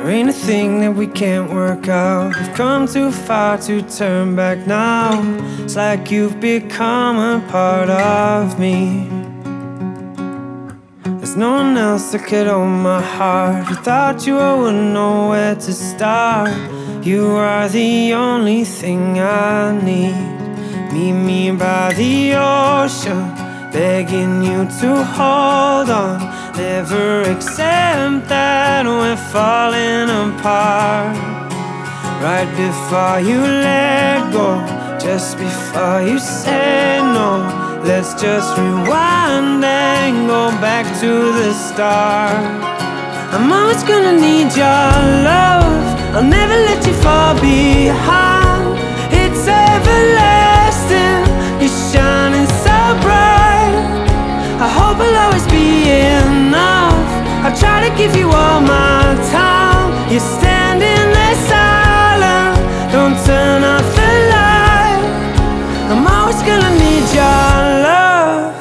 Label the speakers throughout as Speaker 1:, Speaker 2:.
Speaker 1: There ain't a thing that we can't work out. We've come too far to turn back now. It's like you've become a part of me. There's no one else that could own my heart. Without you I wouldn't know where to start. You are the only thing I need. Meet me by the ocean, begging you to hold on. Never accept that we're falling apart. Right before you let go, just before you say no, let's just rewind and go back to the start. I'm always gonna need your love. I'll never let you fall behind. It's everlasting, you're shining so bright. I hope I'll always be enough. I'll try to give you all my time. You're standing there silent, don't turn off the light. I'm always gonna need your love.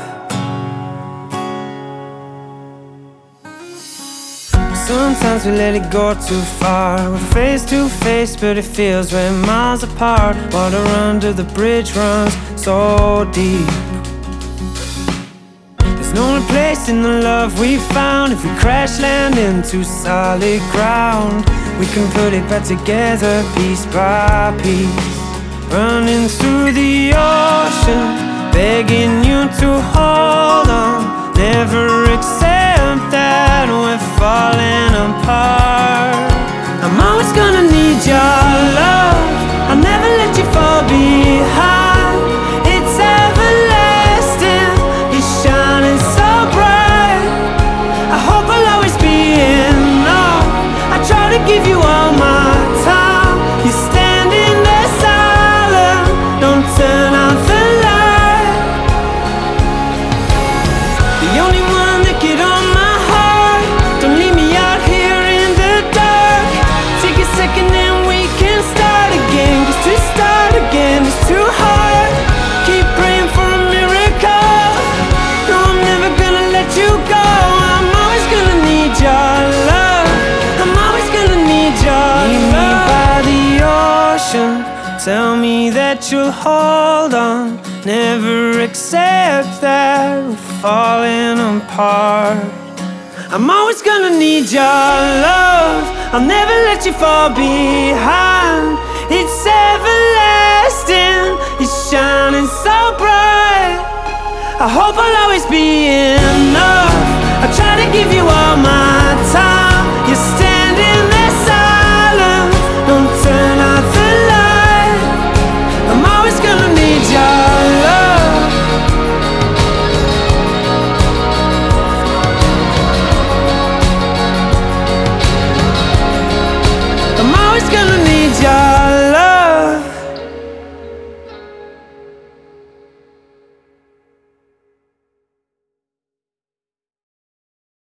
Speaker 1: Sometimes we let it go too far. We're face to face, but it feels we're miles apart. Water under the bridge runs so deep. There's no place in the love we found. If we crash land into solid ground, we can put it back together piece by piece. Running through the ocean, begging you to hold on. Never accept that we're falling apart. I'm always gonna need your love. I'll never let you fall behind. It's everlasting, you're shining so bright. I hope I'll always be enough. I try to give you all my time. You're standing there silent, don't turn off the light. The only one that could own my heart. Don't leave me out here in the dark. Take a second and we can start again. 'Cause to start again is too hard. Keep praying for a miracle. No, I'm never gonna let you go. I'm always gonna need your love. I'm always gonna need your love. Meet me by the ocean, tell me that you'll hold on. Never accept that we're falling apart. I'm always gonna need your love. I'll never let you fall behind. It's everlasting, you're shining so bright. I hope I'll always be enough. I try to give you all my time. You're standing there silent, don't turn off the light. I'm always gonna need your love. I'm always gonna need your